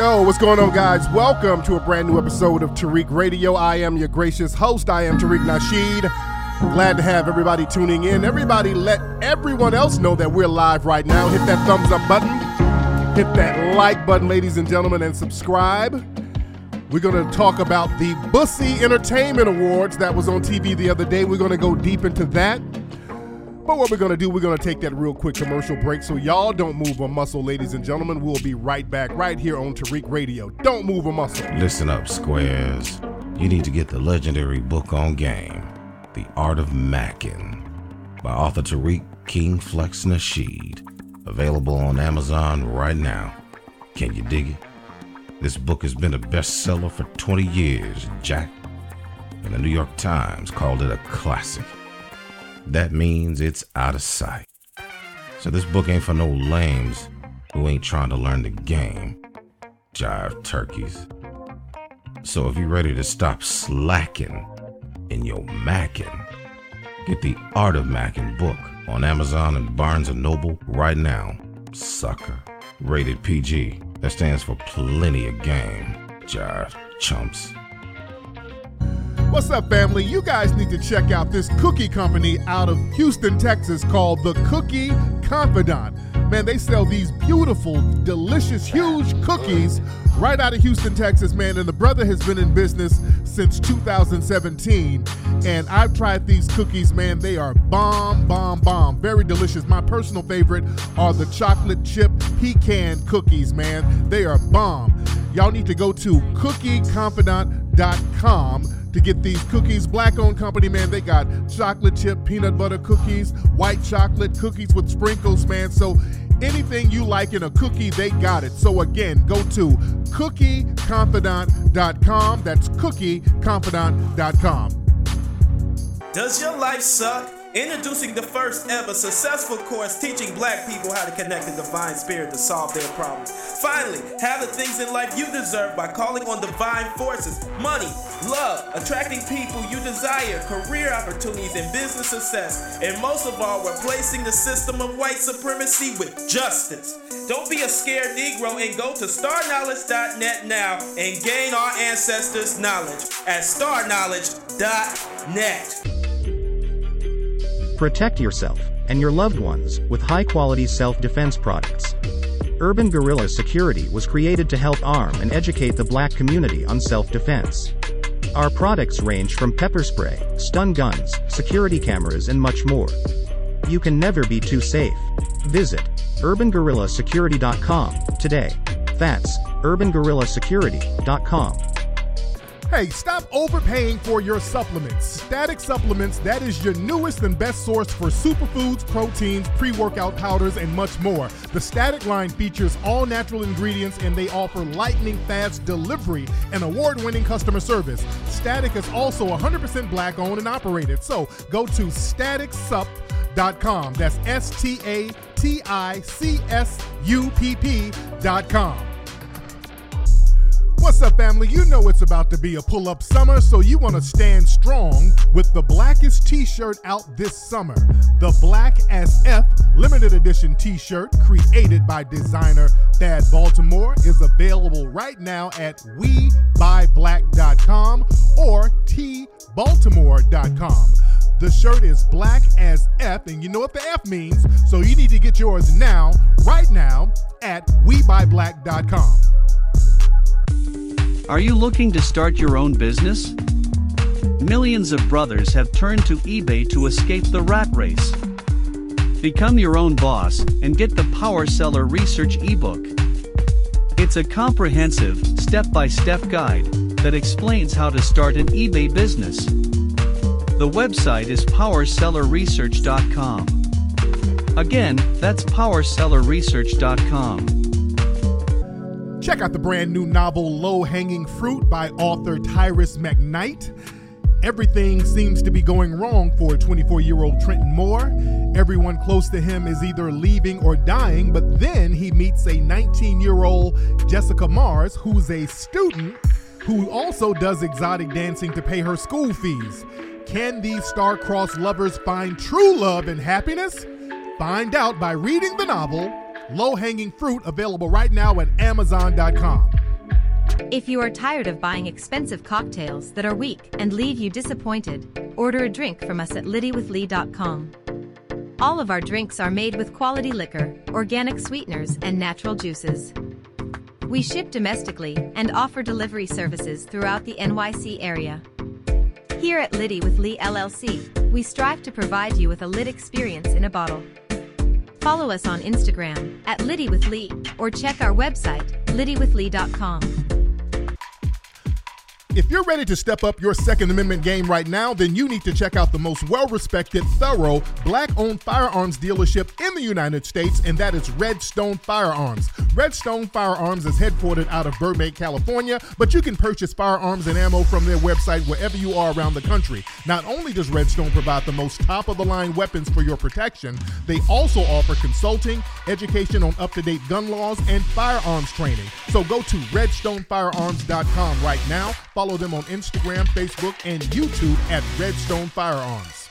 Yo, what's going on, guys? Welcome to a brand new episode of Tariq Radio. I am your gracious host. I am Tariq Nasheed. Glad to have everybody tuning in. Everybody let everyone else know that we're live right now. Hit that thumbs up button. Hit that like button, ladies and gentlemen, and subscribe. We're going to talk about the Bussy Entertainment Awards that was on TV the other day. We're going to go deep into that. But what we're going to do, we're going to take that real quick commercial break. So y'all don't move a muscle, ladies and gentlemen. We'll be right back right here on Tariq Radio. Don't move a muscle. Listen up, squares. You need to get the legendary book on game, The Art of Mackin, by author Tariq King Flex Nasheed. Available on Amazon right now. Can you dig it? This book has been a bestseller for 20 years, Jack. And the New York Times called it a classic. That means it's out of sight. So this book ain't for no lames who ain't trying to learn the game. Jive turkeys. So if you're ready to stop slacking in your mackin', get the Art of Mackin' book on Amazon and Barnes & Noble right now. Sucker. Rated PG. That stands for plenty of game. Jive chumps. What's up, family? You guys need to check out this cookie company out of Houston, Texas called The Cookie Confidant. Man, they sell these beautiful, delicious, huge cookies right out of Houston, Texas, man. And the brother has been in business since 2017. And I've tried these cookies, man. They are bomb, bomb, bomb. Very delicious. My personal favorite are the chocolate chip pecan cookies, man. They are bomb. Y'all need to go to cookieconfidant.com to get these cookies. Black-owned company, man. They got chocolate chip peanut butter cookies, white chocolate cookies with sprinkles, man. So anything you like in a cookie, they got it. So again, go to cookieconfidant.com. That's cookieconfidant.com. Does your life suck? Introducing the first ever successful course teaching black people how to connect the divine spirit to solve their problems. Finally, have the things in life you deserve by calling on divine forces, money, love, attracting people you desire, career opportunities, and business success. And most of all, replacing the system of white supremacy with justice. Don't be a scared Negro and go to starknowledge.net now and gain our ancestors' knowledge at starknowledge.net. Protect yourself and your loved ones with high-quality self-defense products. Urban Guerrilla Security was created to help arm and educate the black community on self-defense. Our products range from pepper spray, stun guns, security cameras, and much more. You can never be too safe. Visit urbanguerrillasecurity.com today. That's urbanguerrillasecurity.com. Hey, stop overpaying for your supplements. Static Supplements, that is your newest and best source for superfoods, proteins, pre-workout powders, and much more. The Static line features all natural ingredients and they offer lightning fast delivery and award-winning customer service. Static is also 100% black-owned and operated. So go to staticsupp.com. That's STATICSUPP.com. What's up, family? You know it's about to be a pull-up summer, so you want to stand strong with the blackest t-shirt out this summer. The Black as F limited edition t-shirt created by designer Thad Baltimore is available right now at WeBuyBlack.com or TBaltimore.com. The shirt is black as F, and you know what the F means, so you need to get yours now, right now, at WeBuyBlack.com. Are you looking to start your own business? Millions of brothers have turned to eBay to escape the rat race. Become your own boss and get the Power Seller Research ebook. It's a comprehensive, step-by-step guide that explains how to start an eBay business. The website is powersellerresearch.com. Again, that's powersellerresearch.com. Check out the brand new novel Low Hanging Fruit by author Tyrus McKnight. Everything seems to be going wrong for 24-year-old Trenton Moore. Everyone close to him is either leaving or dying, but then he meets a 19-year-old Jessica Mars, who's a student who also does exotic dancing to pay her school fees. Can these star-crossed lovers find true love and happiness? Find out by reading the novel Low Hanging Fruit, available right now at Amazon.com. If you are tired of buying expensive cocktails that are weak and leave you disappointed, order a drink from us at LiddyWithLee.com. All of our drinks are made with quality liquor, organic sweeteners, and natural juices. We ship domestically and offer delivery services throughout the NYC area. Here at Liddy with Lee LLC, we strive to provide you with a lit experience in a bottle. Follow us on Instagram at Liddy with Lee or check our website, LiddyWithLee.com. If you're ready to step up your Second Amendment game right now, then you need to check out the most well-respected, thorough, black-owned firearms dealership in the United States, and that is Redstone Firearms. Redstone Firearms is headquartered out of Burbank, California, but you can purchase firearms and ammo from their website wherever you are around the country. Not only does Redstone provide the most top-of-the-line weapons for your protection, they also offer consulting, education on up-to-date gun laws, and firearms training. So go to redstonefirearms.com right now. Follow them on Instagram, Facebook, and YouTube at Redstone Firearms.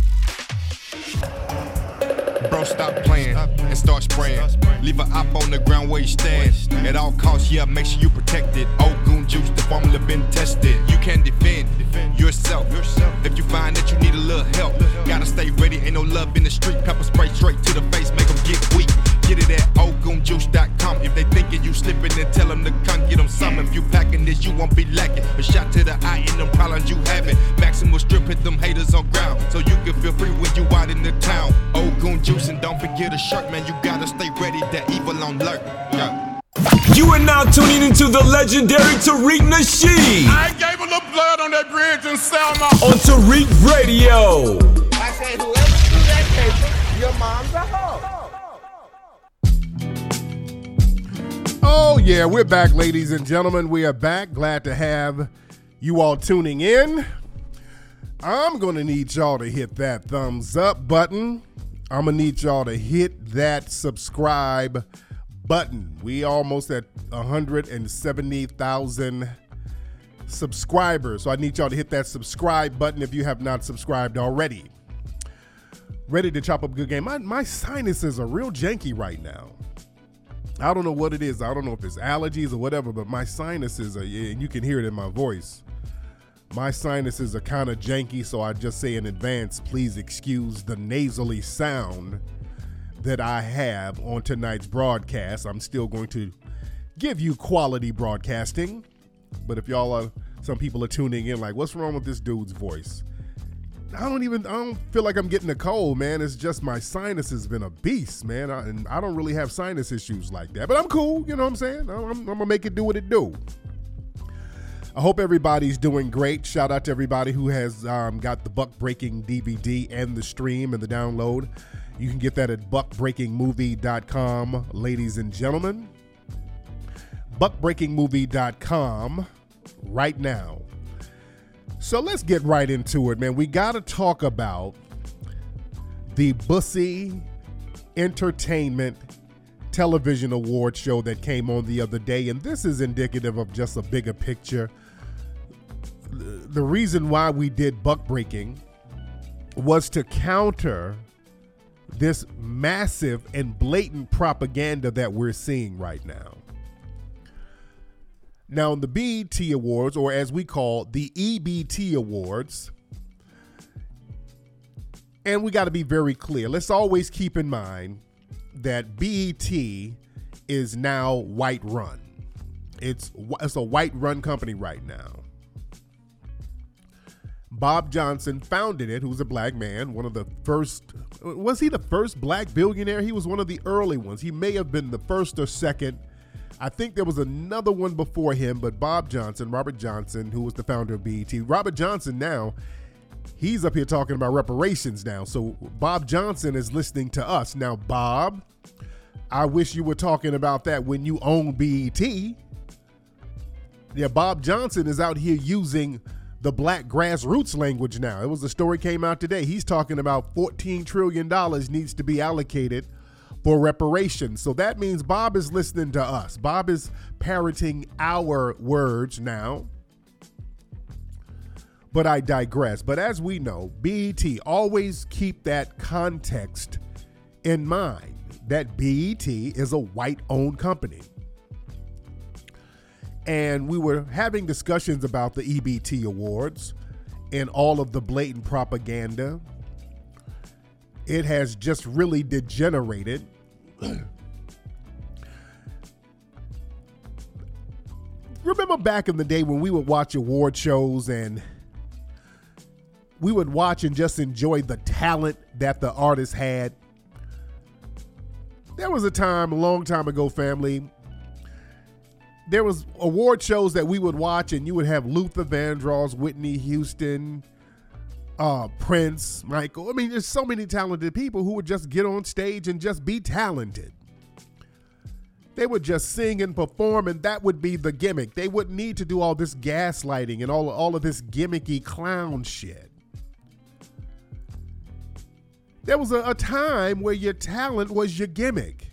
Bro, stop playing and start spraying. Leave an op on the ground where you stand. At all costs, yeah, make sure you protect it. Old goon juice, the formula been tested. You can defend yourself. If you find that you need a little help, gotta stay ready. Ain't no love in the street. Pepper spray straight to the face, make them get weak. Get it at oldgoonjuice.com. If they thinking you slipping, then tell them to come get them some. If you packing this, you won't be lacking. A shot to the eye in them problems you having. Maximal strip, hit them haters on ground, so you can feel free when you out in the town. Old Goon Juice, and don't forget a shirt, man. You gotta stay ready, that evil on alert. Yeah. You are now tuning into the legendary Tariq Nasheed. I gave a little blood on that bridge in Selma. On Tariq Radio. I said, whoever do that paper, your mom's a hoe. Oh, yeah, we're back, ladies and gentlemen. We are back. Glad to have you all tuning in. I'm going to need y'all to hit that thumbs up button. I'm going to need y'all to hit that subscribe button. We almost at 170,000 subscribers. So I need y'all to hit that subscribe button if you have not subscribed already. Ready to chop up a good game. My sinuses are real janky right now. I don't know what it is. I don't know if it's allergies or whatever, but my sinuses are, and you can hear it in my voice. My sinuses are kind of janky, so I just say in advance, please excuse the nasally sound that I have on tonight's broadcast. I'm still going to give you quality broadcasting, but if some people are tuning in like, what's wrong with this dude's voice? I don't feel like I'm getting a cold, man. It's just my sinus has been a beast, man. And I don't really have sinus issues like that, but I'm cool. You know what I'm saying? I'm going to make it do what it do. I hope everybody's doing great. Shout out to everybody who has got the Buck Breaking DVD and the stream and the download. You can get that at buckbreakingmovie.com, ladies and gentlemen. Buckbreakingmovie.com right now. So let's get right into it, man. We got to talk about the Bussy Entertainment Television Award show that came on the other day, and this is indicative of just a bigger picture. The reason why we did Buck Breaking was to counter this massive and blatant propaganda that we're seeing right now. Now, in the BET Awards, or as we call the EBT Awards, and we got to be very clear, let's always keep in mind that BET is now white run. It's a white run company right now. Bob Johnson founded it, who's a black man, one of the first, was he the first black billionaire? He was one of the early ones. He may have been the first or second. I think there was another one before him, but Bob Johnson, Robert Johnson, who was the founder of BET. Robert Johnson now, he's up here talking about reparations now. So Bob Johnson is listening to us. Now, Bob, I wish you were talking about that when you own BET. Yeah, Bob Johnson is out here using the black grassroots language now. It was a story came out today. He's talking about $14 trillion needs to be allocated for reparations. So that means Bob is listening to us. Bob is parroting our words now. But I digress. But as we know, BET, always keep that context in mind, that BET is a white-owned company. And we were having discussions about the EBT Awards and all of the blatant propaganda. It has just really degenerated. Remember back in the day when we would watch award shows and we would watch and just enjoy the talent that the artists had? There was a time, a long time ago, family, there was award shows that we would watch and you would have Luther Vandross, Whitney Houston, Prince, Michael. I mean, there's so many talented people who would just get on stage and just be talented. They would just sing and perform, and that would be the gimmick. They wouldn't need to do all this gaslighting and all of this gimmicky clown shit. There was a time where your talent was your gimmick.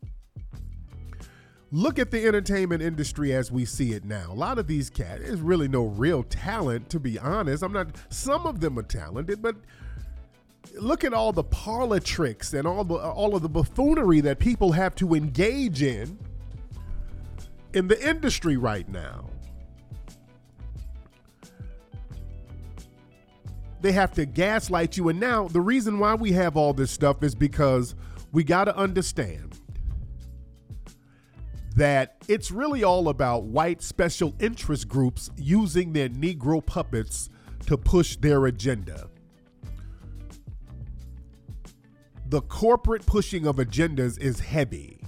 Look at the entertainment industry as we see it now. A lot of these cats, there's really no real talent, to be honest. Some of them are talented, but look at all the parlor tricks and all of the buffoonery that people have to engage in the industry right now. They have to gaslight you. And now the reason why we have all this stuff is because we got to understand that it's really all about white special interest groups using their Negro puppets to push their agenda. The corporate pushing of agendas is heavy.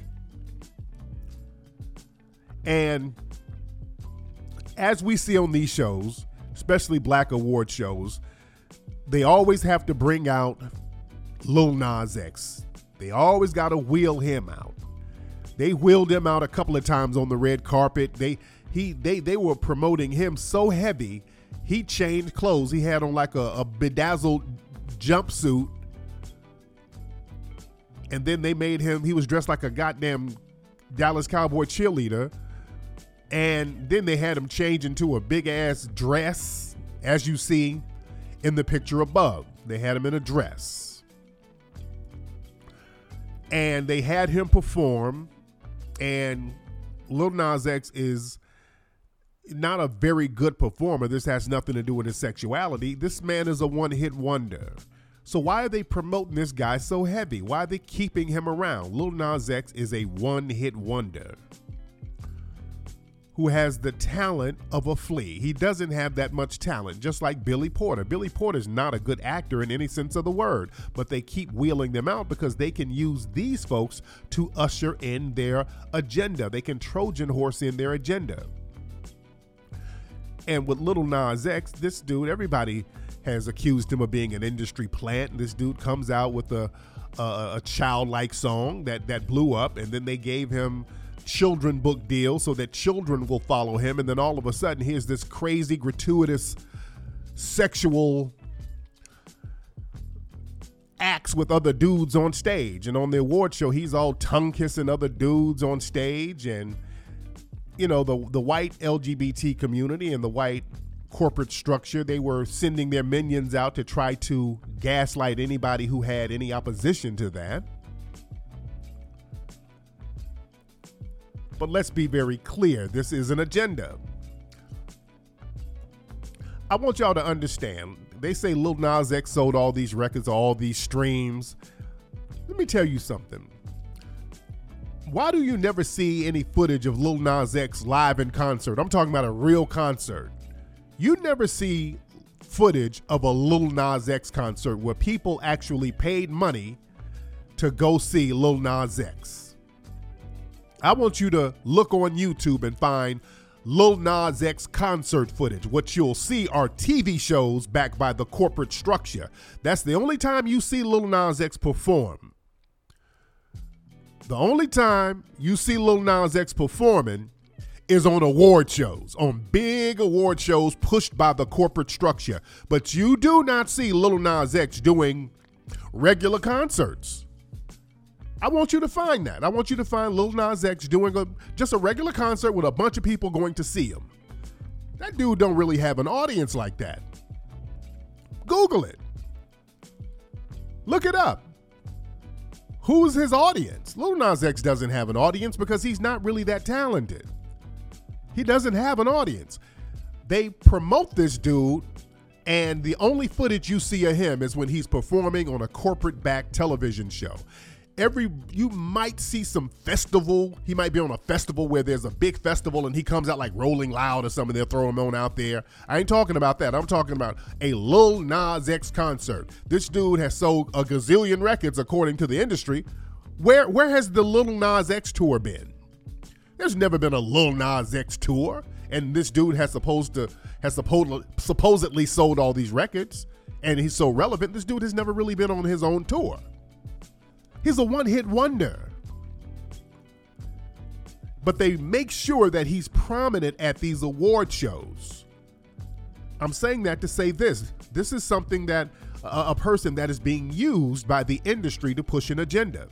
And as we see on these shows, especially black award shows, they always have to bring out Lil Nas X. They always got to wheel him out. They wheeled him out a couple of times on the red carpet. They were promoting him so heavy, he changed clothes. He had on like a bedazzled jumpsuit. And then they made him, he was dressed like a goddamn Dallas Cowboy cheerleader. And then they had him change into a big ass dress, as you see in the picture above. They had him in a dress. And they had him perform. And Lil Nas X is not a very good performer. This has nothing to do with his sexuality. This man is a one-hit wonder. So why are they promoting this guy so heavy? Why are they keeping him around? Lil Nas X is a one-hit wonder who has the talent of a flea. He doesn't have that much talent, just like Billy Porter. Billy Porter's not a good actor in any sense of the word, but they keep wheeling them out because they can use these folks to usher in their agenda. They can Trojan horse in their agenda. And with Lil Nas X, this dude, everybody has accused him of being an industry plant. This dude comes out with a childlike song that blew up, and then they gave him children book deal so that children will follow him, and then all of a sudden here's this crazy gratuitous sexual acts with other dudes on stage. And on the award show he's all tongue kissing other dudes on stage. And you know, the white LGBT community and the white corporate structure, they were sending their minions out to try to gaslight anybody who had any opposition to that. But let's be very clear, this is an agenda. I want y'all to understand, they say Lil Nas X sold all these records, all these streams. Let me tell you something. Why do you never see any footage of Lil Nas X live in concert? I'm talking about a real concert. You never see footage of a Lil Nas X concert where people actually paid money to go see Lil Nas X. I want you to look on YouTube and find Lil Nas X concert footage. What you'll see are TV shows backed by the corporate structure. That's the only time you see Lil Nas X perform. The only time you see Lil Nas X performing is on award shows, on big award shows pushed by the corporate structure. But you do not see Lil Nas X doing regular concerts. I want you to find that. I want you to find Lil Nas X doing just a regular concert with a bunch of people going to see him. That dude don't really have an audience like that. Google it. Look it up. Who's his audience? Lil Nas X doesn't have an audience because he's not really that talented. He doesn't have an audience. They promote this dude, and the only footage you see of him is when he's performing on a corporate-backed television show. You might see some festival. He might be on a festival where there's a big festival and he comes out like Rolling Loud or something. They'll throw him on out there. I ain't talking about that. I'm talking about a Lil Nas X concert. This dude has sold a gazillion records according to the industry. Where has the Lil Nas X tour been? There's never been a Lil Nas X tour, and this dude has supposedly sold all these records, and he's so relevant. This dude has never really been on his own tour. He's a one-hit wonder. But they make sure that he's prominent at these award shows. I'm saying that to say this. This is something that a person that is being used by the industry to push an agenda.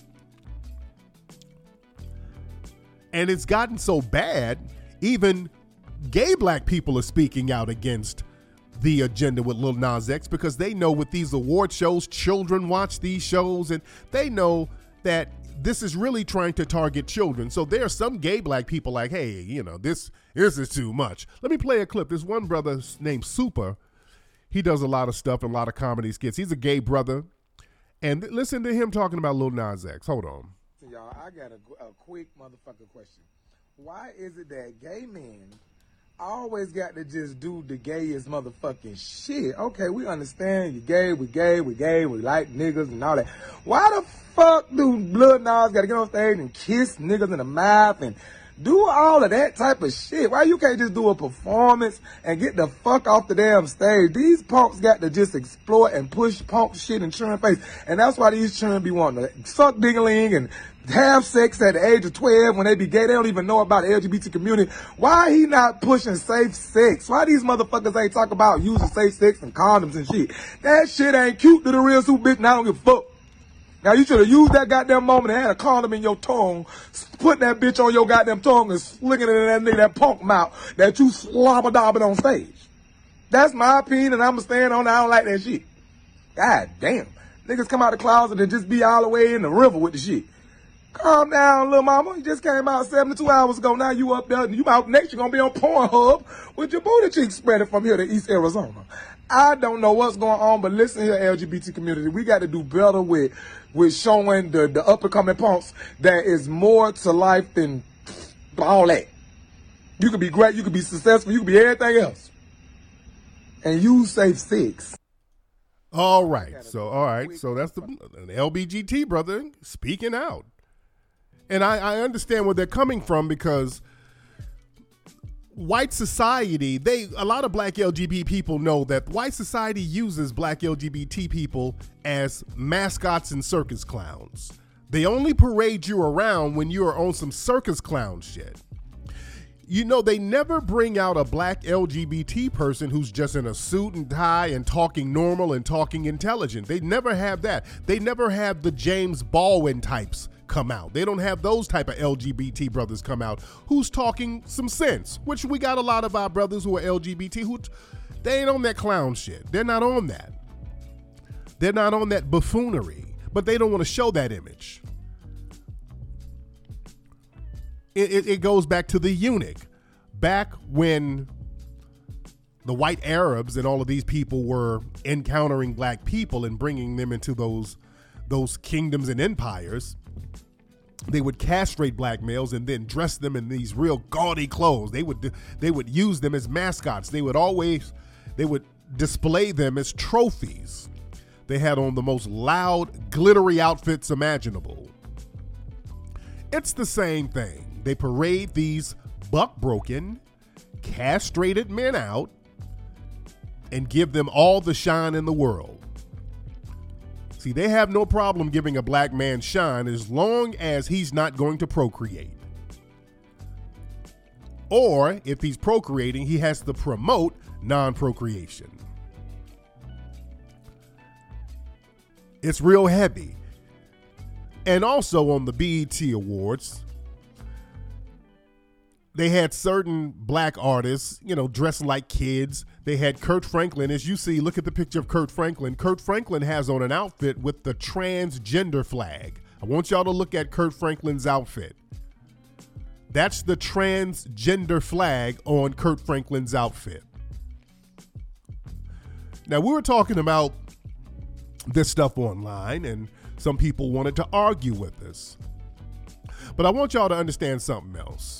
And it's gotten so bad, even gay black people are speaking out against the agenda with Lil Nas X, because they know with these award shows, children watch these shows, and they know that this is really trying to target children. So there are some gay black people like, hey, this is too much. Let me play a clip. There's one brother named Super. He does a lot of stuff and a lot of comedy skits. He's a gay brother. And listen to him talking about Lil Nas X. Hold on. Y'all, I got a quick motherfucking question. Why is it that gay men always got to just do the gayest motherfucking shit? Okay, we understand you gay, we like niggas and all that. Why the fuck do Lil Nas gotta get on stage and kiss niggas in the mouth and do all of that type of shit? Why you can't just do a performance and get the fuck off the damn stage? These punks got to just exploit and push punk shit and churn face. And that's why these churn be wanting to suck ding-a-ling and have sex at the age of 12 when they be gay. They don't even know about the LGBT community. Why he not pushing safe sex? Why these motherfuckers ain't talk about using safe sex and condoms and shit? That shit ain't cute to the real super bitch, and I don't give a fuck. Now you should have used that goddamn moment and had a condom in your tongue, put that bitch on your goddamn tongue and slicking it in that nigga, that punk mouth that you slobber-dobbing on stage. That's my opinion, and I'ma stand on it. I don't like that shit. God damn. Niggas come out the closet and just be all the way in the river with the shit. Calm down, little mama. You just came out 72 hours ago. Now you up there. You out next. You're going to be on Pornhub with your booty cheeks spreading from here to East Arizona. I don't know what's going on, but listen here, LGBT community. We got to do better with showing the up-and-coming punks that is more to life than all that. You could be great. You could be successful. You could be everything else. And use safe sex. All right. So that's an LBGT brother speaking out. And I understand where they're coming from, because white society, a lot of black LGBT people know that white society uses black LGBT people as mascots and circus clowns. They only parade you around when you are on some circus clown shit. They never bring out a black LGBT person who's just in a suit and tie and talking normal and talking intelligent. They never have that. They never have the James Baldwin types come out. They don't have those type of LGBT brothers come out who's talking some sense, which we got a lot of our brothers who are LGBT who they ain't on that clown shit. They're not on that. They're not on that buffoonery, but they don't want to show that image. It goes back to the eunuch. Back when the white Arabs and all of these people were encountering black people and bringing them into those kingdoms and empires, they would castrate black males and then dress them in these real gaudy clothes. They would use them as mascots. They would display them as trophies. They had on the most loud, glittery outfits imaginable. It's the same thing. They parade these buck-broken, castrated men out and give them all the shine in the world. See, they have no problem giving a black man shine as long as he's not going to procreate. Or if he's procreating, he has to promote non-procreation. It's real heavy. And also on the BET Awards, they had certain black artists, dressed like kids. They had Kurt Franklin. As you see, look at the picture of Kurt Franklin. Kurt Franklin has on an outfit with the transgender flag. I want y'all to look at Kurt Franklin's outfit. That's the transgender flag on Kurt Franklin's outfit. Now, we were talking about this stuff online, and some people wanted to argue with us. But I want y'all to understand something else.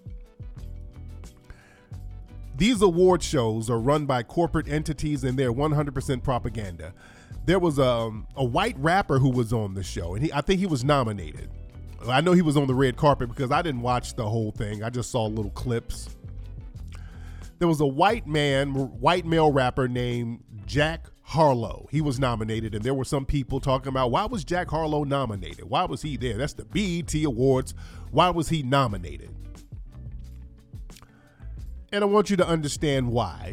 These award shows are run by corporate entities, and they're 100% propaganda. There was a white rapper who was on the show, and I think he was nominated. I know he was on the red carpet because I didn't watch the whole thing. I just saw little clips. There was a white male rapper named Jack Harlow. He was nominated, and there were some people talking about, why was Jack Harlow nominated? Why was he there? That's the BET Awards. Why was he nominated? And I want you to understand why.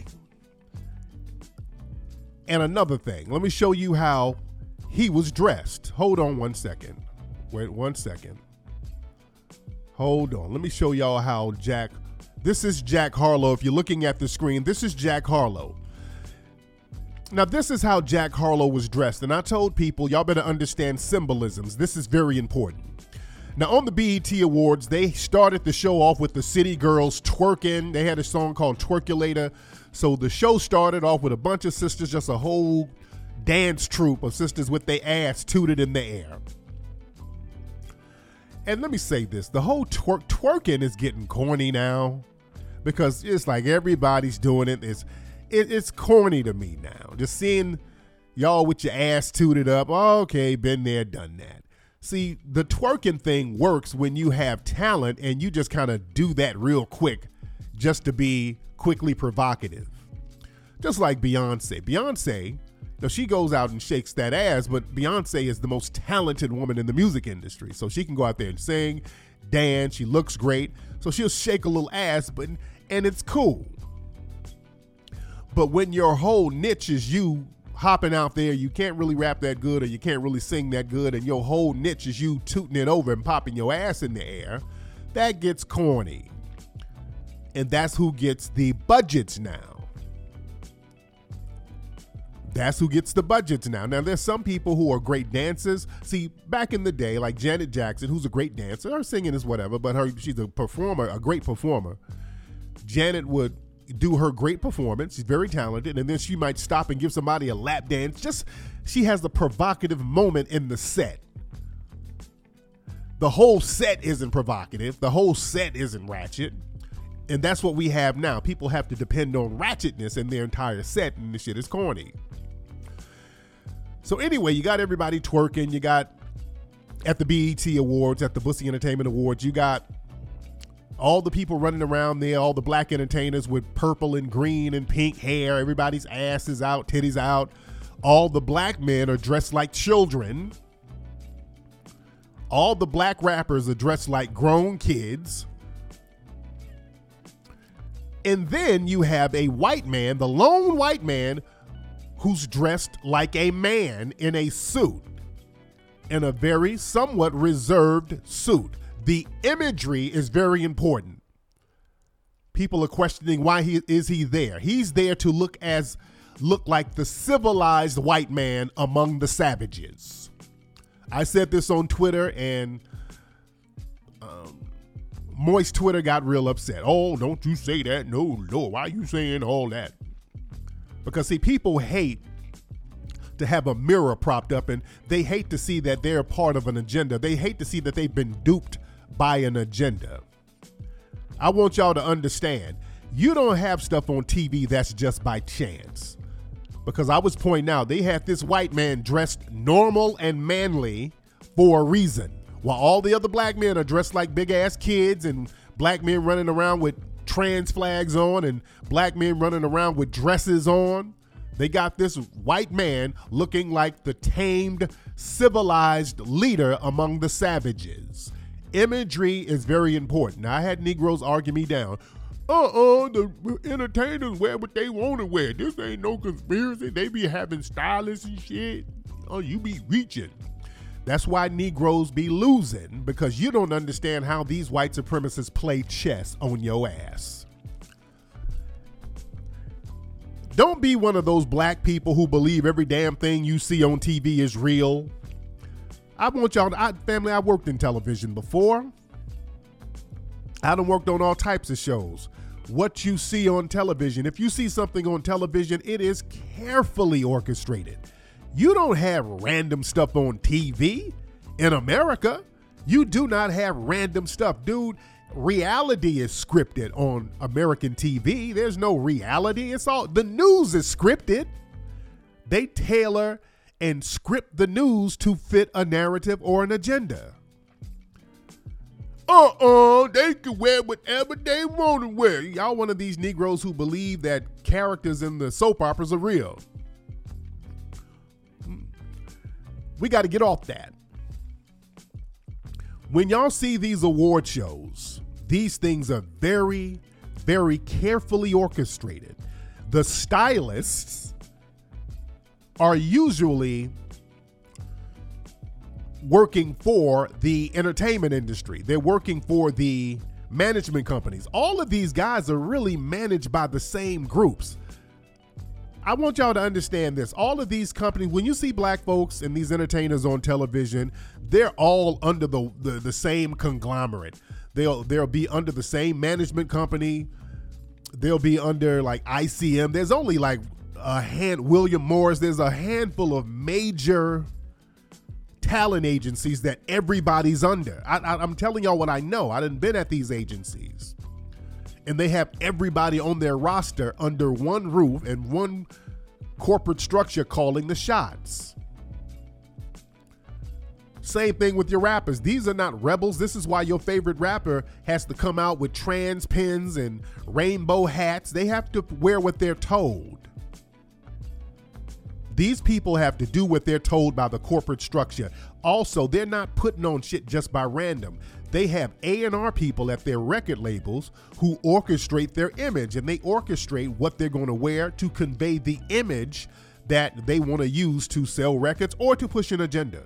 And another thing, let me show you how he was dressed. Hold on one second. Wait 1 second. Hold on. Let me show y'all how this is Jack Harlow. If you're looking at the screen, this is Jack Harlow. Now, this is how Jack Harlow was dressed. And I told people, y'all better understand symbolisms. This is very important. Now, on the BET Awards, they started the show off with the City Girls twerking. They had a song called Twerkulator. So the show started off with a bunch of sisters, just a whole dance troupe of sisters with their ass tooted in the air. And let me say this, the whole twerking is getting corny now because it's like everybody's doing it. It's corny to me now. Just seeing y'all with your ass tooted up. Oh, okay, been there, done that. See, the twerking thing works when you have talent and you just kind of do that real quick just to be quickly provocative. Just like Beyonce. Beyonce, now she goes out and shakes that ass, but Beyonce is the most talented woman in the music industry. So she can go out there and sing, dance, she looks great. So she'll shake a little ass, and it's cool. But when your whole niche is you hopping out there, you can't really rap that good or you can't really sing that good, and your whole niche is you tooting it over and popping your ass in the air, that gets corny. And that's who gets the budgets now. That's who gets the budgets now. Now, there's some people who are great dancers. See, back in the day, like Janet Jackson, who's a great dancer, her singing is whatever, but she's a performer, a great performer. Janet would do her great performance. She's very talented, and then she might stop and give somebody a lap dance. She has a provocative moment in the set. The whole set isn't provocative. The whole set isn't ratchet. And that's what we have now. People have to depend on ratchetness in their entire set, and the shit is corny. So anyway, you got everybody twerking. You got at the BET Awards, at the Bussy Entertainment Awards, you got all the people running around there, all the black entertainers with purple and green and pink hair. Everybody's ass is out, titties out. All the black men are dressed like children. All the black rappers are dressed like grown kids. And then you have a white man, the lone white man, who's dressed like a man in a suit, in a very somewhat reserved suit. The imagery is very important. People are questioning why is he there? He's there to look like the civilized white man among the savages. I said this on Twitter, and Moist Twitter got real upset. Oh, don't you say that. No, Lord, why are you saying all that? Because, see, people hate to have a mirror propped up, and they hate to see that they're part of an agenda. They hate to see that they've been duped by an agenda. I want y'all to understand, you don't have stuff on TV that's just by chance. Because I was pointing out, they had this white man dressed normal and manly for a reason. While all the other black men are dressed like big ass kids, and black men running around with trans flags on, and black men running around with dresses on, they got this white man looking like the tamed, civilized leader among the savages. Imagery is very important. Now, I had Negroes argue me down. The entertainers wear what they want to wear. This ain't no conspiracy. They be having stylists and shit. Oh, you be reaching. That's why Negroes be losing, because you don't understand how these white supremacists play chess on your ass. Don't be one of those black people who believe every damn thing you see on TV is real. I want y'all to, family, I worked in television before. I done worked on all types of shows. What you see on television, if you see something on television, it is carefully orchestrated. You don't have random stuff on TV in America. You do not have random stuff. Dude, reality is scripted on American TV. There's no reality. It's all, the news is scripted. They tailor and script the news to fit a narrative or an agenda. They can wear whatever they want to wear. Y'all one of these Negroes who believe that characters in the soap operas are real. We got to get off that. When y'all see these award shows, these things are very, very carefully orchestrated. The stylists are usually working for the entertainment industry. They're working for the management companies. All of these guys are really managed by the same groups. I want y'all to understand this. All of these companies, when you see black folks and these entertainers on television, they're all under the same conglomerate. They'll be under the same management company. They'll be under like ICM. There's only like William Morris. There's a handful of major talent agencies that everybody's under. I'm telling y'all what I know. I done been at these agencies. And they have everybody on their roster under one roof and one corporate structure calling the shots. Same thing with your rappers. These are not rebels. This is why your favorite rapper has to come out with trans pins and rainbow hats. They have to wear what they're told. These people have to do what they're told by the corporate structure. Also, they're not putting on shit just by random. They have A&R people at their record labels who orchestrate their image, and they orchestrate what they're going to wear to convey the image that they want to use to sell records or to push an agenda.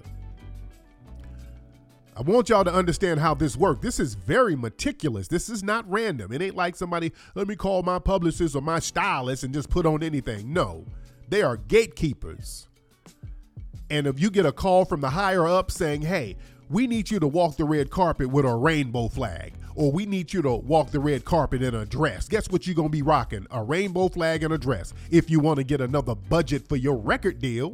I want y'all to understand how this works. This is very meticulous. This is not random. It ain't like somebody, let me call my publicist or my stylist and just put on anything. No. They are gatekeepers. And if you get a call from the higher up saying, hey, we need you to walk the red carpet with a rainbow flag, or we need you to walk the red carpet in a dress, guess what you're going to be rocking? A rainbow flag and a dress. If you want to get another budget for your record deal.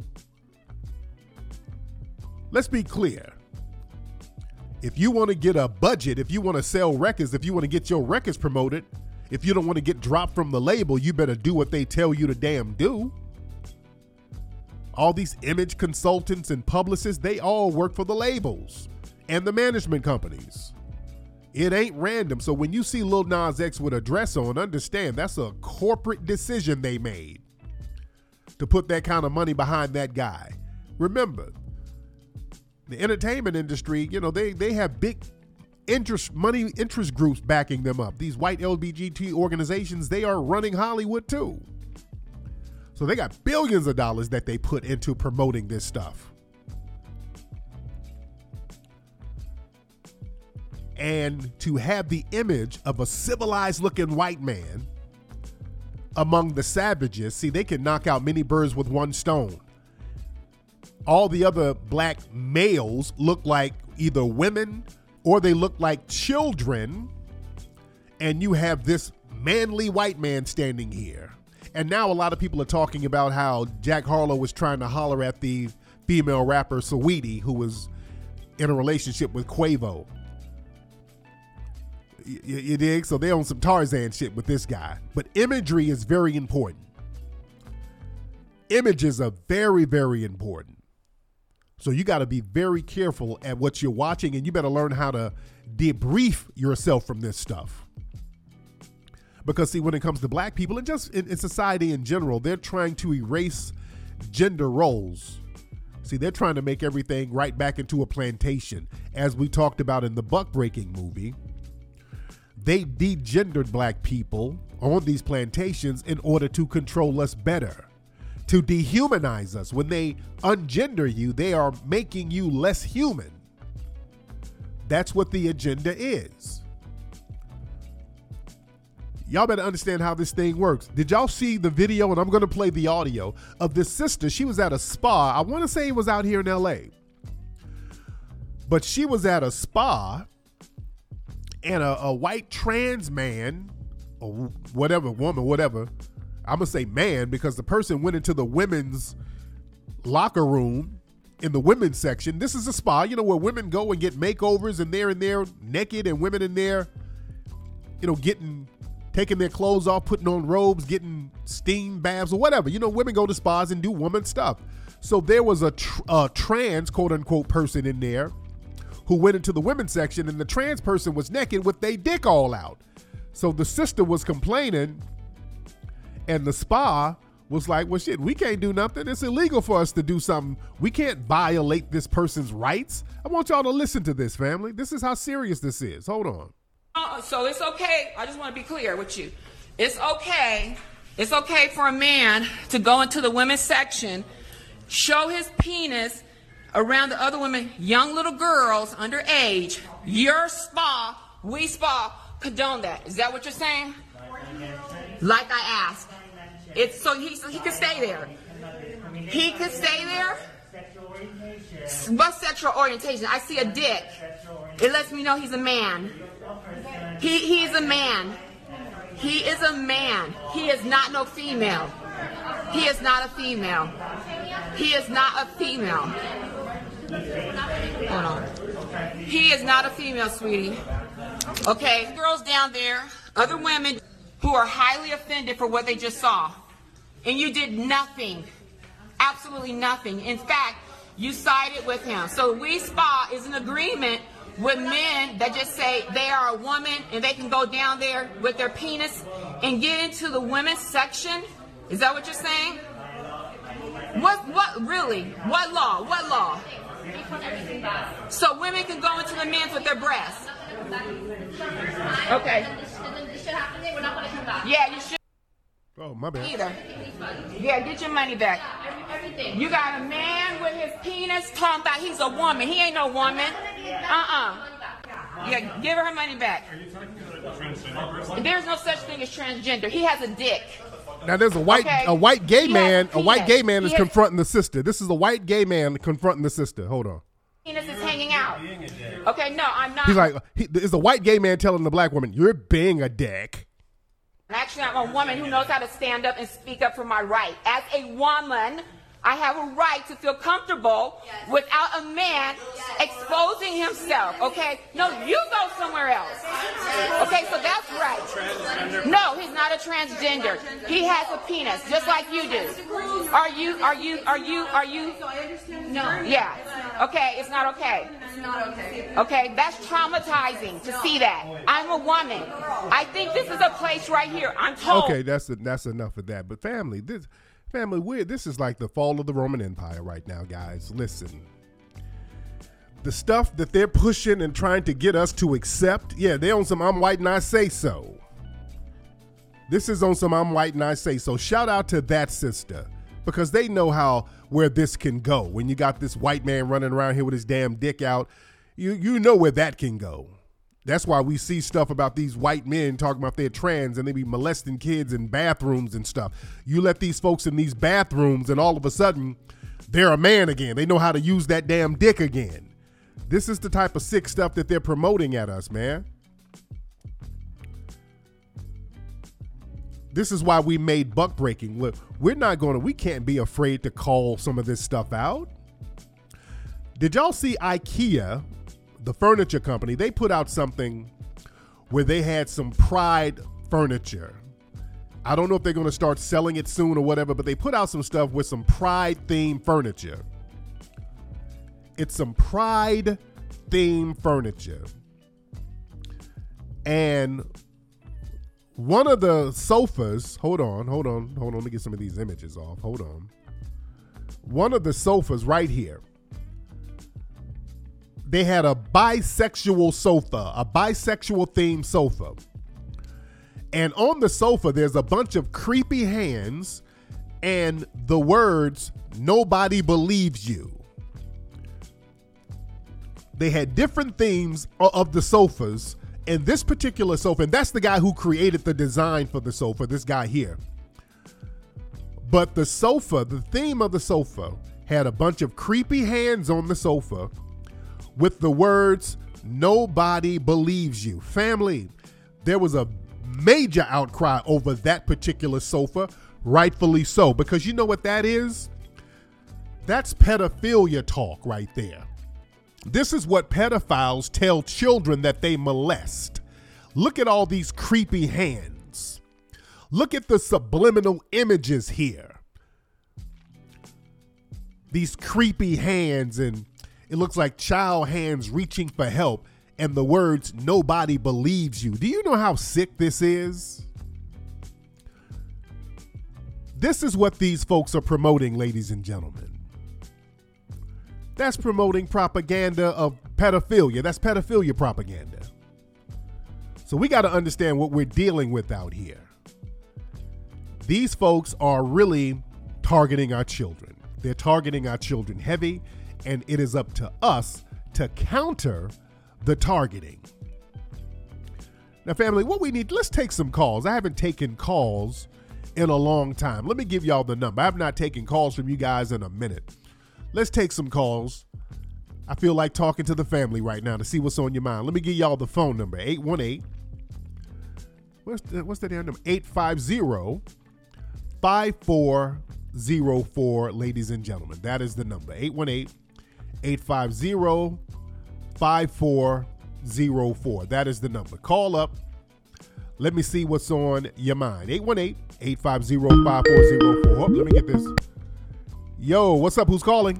Let's be clear. If you want to get a budget, if you want to sell records, if you want to get your records promoted, if you don't want to get dropped from the label, you better do what they tell you to damn do. All these image consultants and publicists, they all work for the labels and the management companies. It ain't random. So when you see Lil Nas X with a dress on, understand that's a corporate decision they made to put that kind of money behind that guy. Remember, the entertainment industry, you know, they have big interest groups backing them up. These white LGBT organizations, they are running Hollywood too. So they got billions of dollars that they put into promoting this stuff. And to have the image of a civilized looking white man among the savages, see, they can knock out many birds with one stone. All the other black males look like either women or they look like children. And you have this manly white man standing here. And now a lot of people are talking about how Jack Harlow was trying to holler at the female rapper Saweetie, who was in a relationship with Quavo. You dig? So they on some Tarzan shit with this guy. But imagery is very important. Images are very, very important. So you got to be very careful at what you're watching, and you better learn how to debrief yourself from this stuff. Because see, when it comes to black people and just in society in general, they're trying to erase gender roles. See, they're trying to make everything right back into a plantation. As we talked about in the Buck-Breaking movie, they degendered black people on these plantations in order to control us better, to dehumanize us. When they ungender you, they are making you less human. That's what the agenda is. Y'all better understand how this thing works. Did y'all see the video? And I'm going to play the audio of this sister. She was at a spa. I want to say it was out here in LA. But she was at a spa and a white trans man, or whatever, woman, whatever, I'm going to say man because the person went into the women's locker room in the women's section. This is a spa, you know, where women go and get makeovers, and they're in there naked, and women in there, you know, taking their clothes off, putting on robes, getting steam baths or whatever. You know, women go to spas and do woman stuff. So there was a trans, quote unquote, person in there who went into the women's section, and the trans person was naked with their dick all out. So the sister was complaining, and the spa was like, well, shit, we can't do nothing. It's illegal for us to do something. We can't violate this person's rights. I want y'all to listen to this, family. This is how serious this is. Hold on. So it's okay. I just want to be clear with you. It's okay. It's okay for a man to go into the women's section, show his penis around the other women, young little girls underage. Your spa, we spa, condone that. Is that what you're saying? Like I asked. It's so he could stay there. He could stay there. What sexual orientation? I see a dick. It lets me know he's a man. He is a man. He is a man. He is not no female. He is not a female. He is not a female. Hold on. He is not a female, sweetie. Okay, girls down there, other women who are highly offended for what they just saw. And you did nothing. Absolutely nothing. In fact, you sided with him. So We Spa is an agreement with men that just say they are a woman and they can go down there with their penis and get into the women's section. Is that what you're saying? What really? What law? What law? So women can go into the men's with their breasts. Okay. Yeah, you should. Oh, my bad. Either. Yeah, get your money back. You got a man with his penis talking about he's a woman. He ain't no woman. Yeah, give her money back. There's no such thing as transgender. He has a dick. Now there's a white gay man. A white gay man is confronting the sister. This is a white gay man confronting the sister. Hold on. Penis is hanging out. Okay, no, I'm not. He's like, it's a white gay man telling the black woman, "You're being a dick." Actually, I'm a woman who knows how to stand up and speak up for my right. As a woman, I have a right to feel comfortable without a man exposing himself, okay? No, you go somewhere else. Okay, so that's right. No, he's not a transgender. He has a penis, just like you do. Are you? No. Yeah. Okay, it's not okay. It's not okay. Okay, that's traumatizing to see that. I'm a woman. I think this is a place right here. I'm told. Okay, that's enough of that. But family, this is like the fall of the Roman Empire right now, guys. Listen. The stuff that they're pushing and trying to get us to accept, yeah, they're on some I'm white and I say so. This is on some I'm white and I say so. Shout out to that sister, because they know where this can go. When you got this white man running around here with his damn dick out, you know where that can go. That's why we see stuff about these white men talking about they're trans and they be molesting kids in bathrooms and stuff. You let these folks in these bathrooms and all of a sudden they're a man again. They know how to use that damn dick again. This is the type of sick stuff that they're promoting at us, man. This is why we made buck breaking. Look, we can't be afraid to call some of this stuff out. Did y'all see IKEA, the furniture company? They put out something where they had some Pride furniture. I don't know if they're going to start selling it soon or whatever, but they put out some stuff with some Pride themed furniture. It's some Pride themed furniture. And one of the sofas, hold on, let me get some of these images off. Hold on. One of the sofas right here, they had a bisexual sofa, a bisexual themed sofa. And on the sofa, there's a bunch of creepy hands and the words, "Nobody believes you." They had different themes of the sofas, and this particular sofa, and that's the guy who created the design for the sofa, this guy here. But the sofa, the theme of the sofa, had a bunch of creepy hands on the sofa with the words, Nobody believes you. Family, there was a major outcry over that particular sofa, rightfully so, because you know what that is? That's pedophilia talk right there. This is what pedophiles tell children that they molest. Look at all these creepy hands. Look at the subliminal images here. These creepy hands, and it looks like child hands reaching for help, and the words, nobody believes you. Do you know how sick this is? This is what these folks are promoting, ladies and gentlemen. That's promoting propaganda of pedophilia. That's pedophilia propaganda. So we got to understand what we're dealing with out here. These folks are really targeting our children. They're targeting our children heavy, and it is up to us to counter the targeting. Now, family, what we need, let's take some calls. I haven't taken calls in a long time. Let me give y'all the number. I have not taken calls from you guys in a minute. Let's take some calls. I feel like talking to the family right now to see what's on your mind. Let me give y'all the phone number, 818. What's the damn number? 850-5404, ladies and gentlemen. That is the number, 818-850-5404. That is the number. Call up. Let me see what's on your mind. 818-850-5404. Oh, let me get this. Yo, what's up? Who's calling?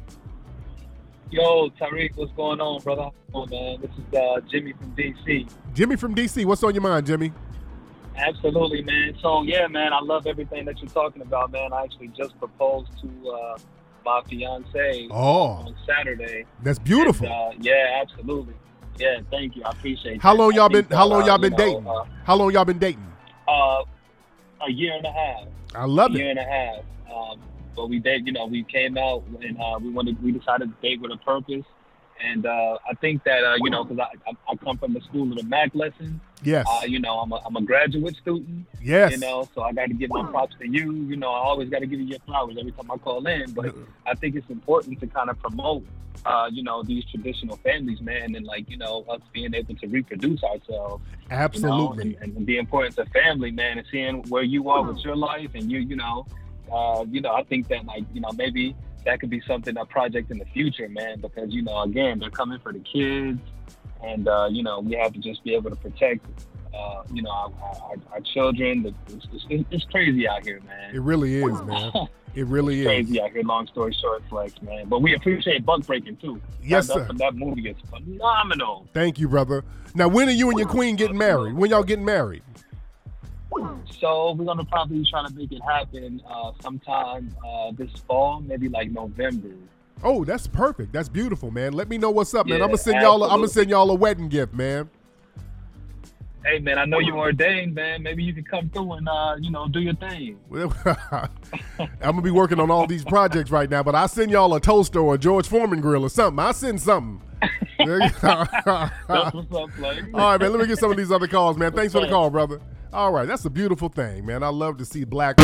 Yo, Tariq, what's going on, brother? Oh, man, this is Jimmy from D.C. Jimmy from D.C. What's on your mind, Jimmy? Absolutely, man. So, yeah, man, I love everything that you're talking about, man. I actually just proposed to my fiance on Saturday. That's beautiful. And, yeah, absolutely. Yeah, thank you. I appreciate How that. long y'all been dating? How long y'all been dating? A year and a half. I love it. A year and a half. But we we came out and we decided to date with a purpose. And I think that, because I come from the school of the Mac lesson. Yes. I'm a graduate student. Yes. So I got to give my props to you. I always got to give you your flowers every time I call in. But I think it's important to kind of promote, these traditional families, man, and us being able to reproduce ourselves. Absolutely. And the importance of family, man, and seeing where you are with your life, and I think that maybe that could be a project in the future, man, because again, they're coming for the kids, and we have to just be able to protect our children. It's crazy out here, man. It really is, man. It really is crazy out here. Long story short, Flex, man. But we appreciate Buck Breaking too. Yes, sir. That movie is phenomenal. Thank you, brother. Now, when are you and your queen getting married? When y'all getting married? So we're gonna probably try to make it happen sometime this fall, maybe like November. Oh, that's perfect. That's beautiful, man. Let me know what's up, man. Yeah, I'm gonna send y'all a wedding gift, man. Hey, man, I know you ordained, man. Maybe you can come through and do your thing. I'm gonna be working on all these projects right now, but I'll send y'all a toaster or a George Foreman grill or something. I'll send something. That's what's up, Blake. All right, man. Let me get some of these other calls, man. Thanks for the call, brother. All right, that's a beautiful thing, man. I love to see black.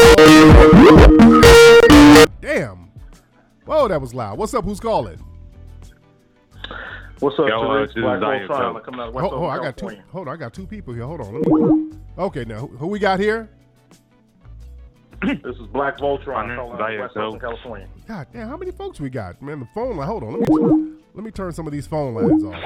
Damn. Whoa, that was loud. What's up? Who's calling? What's up, Yo, this is Black Voltron. Coming out of West I got two people here. Hold on. Okay, now who we got here? This is Black Voltron calling out of West Oakland, California. God damn, how many folks we got? Man, the phone line. Hold on. Let me turn some of these phone lines off.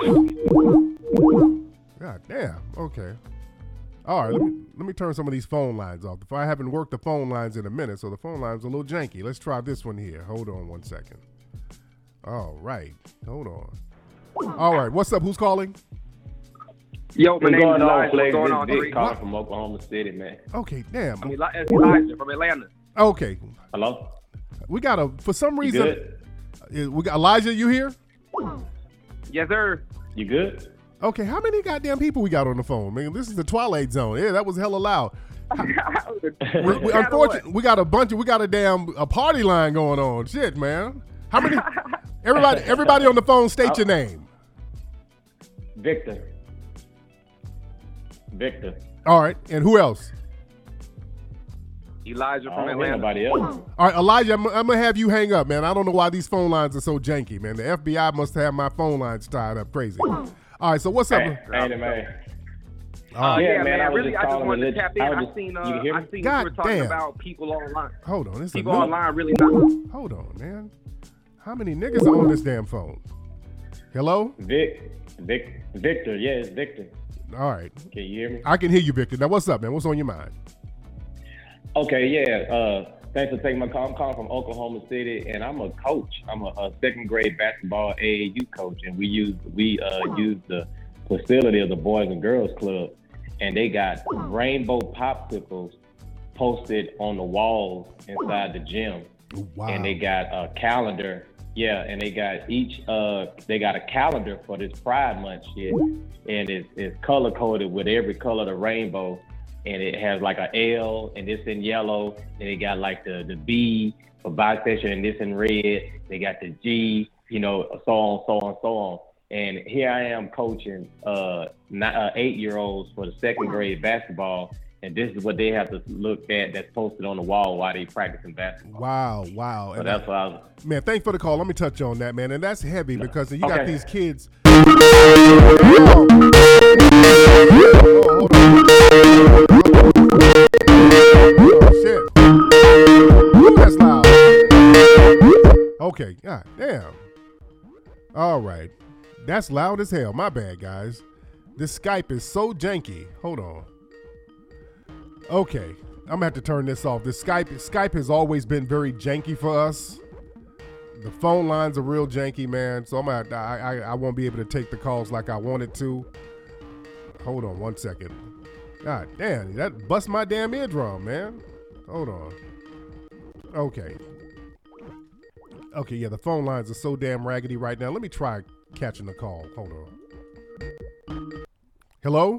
God damn. Okay. All right, let me turn some of these phone lines off. I haven't worked the phone lines in a minute, so the phone line's a little janky. Let's try this one here. Hold on 1 second. All right. Hold on. All right. What's up? Who's calling? Yo, my name is Elijah. What's going on? This calling from Oklahoma City, man. Okay, damn. I'm Elijah from Atlanta. Okay. Hello? We got for some reason. We got Elijah, you here? Yes, sir. You good? Okay, how many goddamn people we got on the phone? Man, this is the Twilight Zone. Yeah, that was hella loud. Unfortunately, we got a party line going on. Shit, man. How many? Everybody on the phone, state your name. Victor. All right, and who else? Elijah I from don't hear Atlanta. nobody else. All right, Elijah, I'm going to have you hang up, man. I don't know why these phone lines are so janky, man. The FBI must have my phone lines tied up crazy. All right, so what's up? Hey, man. Yeah, man. I was Really, I just calling wanted to to tap in. I I seen you hear me? that you God were talking damn. about people online. Hold on. It's People a new- online really not. Hold on, man. How many niggas are on this damn phone? Hello? Victor. Yeah, it's Victor. All right. Can you hear me? I can hear you, Victor. Now, what's up, man? What's on your mind? Okay, yeah. Thanks for taking my call. I'm calling from Oklahoma City, and I'm a coach. I'm a second grade basketball AAU coach, and we use the facility of the Boys and Girls Club, and they got rainbow popsicles posted on the walls inside the gym. Wow. And they got a calendar. Yeah, and they got they got a calendar for this Pride Month shit, and it's color coded with every color of the rainbow, and it has like a L, and this in yellow, and they got like the B for bisexual, and this in red. They got the G, so on. And here I am coaching 8-year-olds for the second grade basketball, and this is what they have to look at that's posted on the wall while they practicing basketball. Wow. So that's what I was. Man, thanks for the call. Let me touch on that, man. And that's heavy because you got these kids. Oh, shit. Ooh, that's loud. Okay, God damn. All right. That's loud as hell. My bad, guys. This Skype is so janky. Hold on. Okay, I'm gonna have to turn this off. This Skype has always been very janky for us. The phone lines are real janky, man. So I won't be able to take the calls like I wanted to. Hold on 1 second. God damn, that bust my damn eardrum, man. Hold on. Okay, yeah, the phone lines are so damn raggedy right now. Let me try catching the call. Hold on. Hello?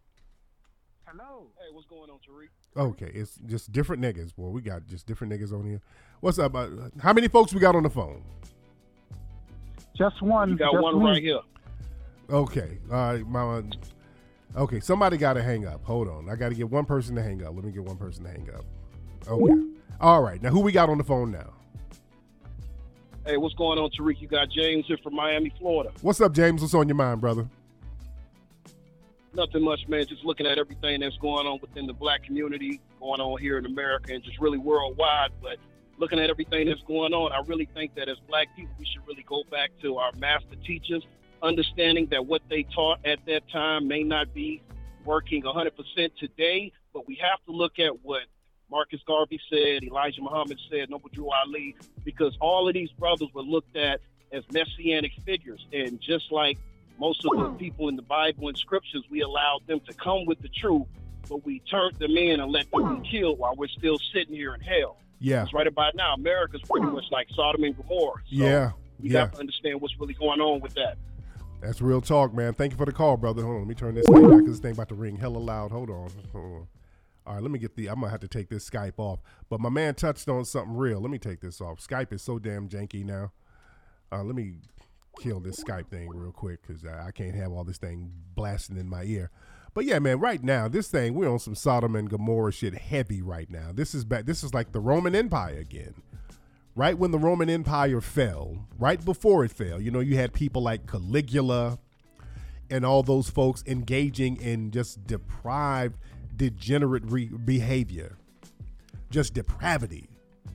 Hey, what's going on, Tariq? Okay, it's just different niggas. Boy, we got just different niggas on here. What's up? How many folks we got on the phone? Just one. You got just one me. right here. Okay. Okay, somebody got to hang up. Hold on. I got to get one person to hang up. Let me get one person to hang up. Okay. All right. Now, who we got on the phone now? Hey, what's going on, Tariq? You got James here from Miami, Florida. What's up, James? What's on your mind, brother? Nothing much, man. Just looking at everything that's going on within the black community, going on here in America, and just really worldwide. But looking at everything that's going on, I really think that as black people, we should really go back to our master teachers, understanding that what they taught at that time may not be working 100% today, but we have to look at what Marcus Garvey said, Elijah Muhammad said, Noble Drew Ali, because all of these brothers were looked at as messianic figures. And just like most of the people in the Bible and scriptures, we allowed them to come with the truth, but we turned them in and let them be killed while we're still sitting here in hell. Yeah. Because right about now, America's pretty much like Sodom and Gomorrah. So Yeah. we got to understand what's really going on with that. That's real talk, man. Thank you for the call, brother. Hold on. Let me turn this thing back because this thing about to ring hella loud. Hold on. All right, let me get I'm going to have to take this Skype off. But my man touched on something real. Let me take this off. Skype is so damn janky now. Let me kill this Skype thing real quick because I can't have all this thing blasting in my ear. But yeah, man, right now, this thing, we're on some Sodom and Gomorrah shit heavy right now. This is like the Roman Empire again. Right when the Roman Empire fell, right before it fell, you had people like Caligula and all those folks engaging in just deprived, degenerate behavior, just depravity.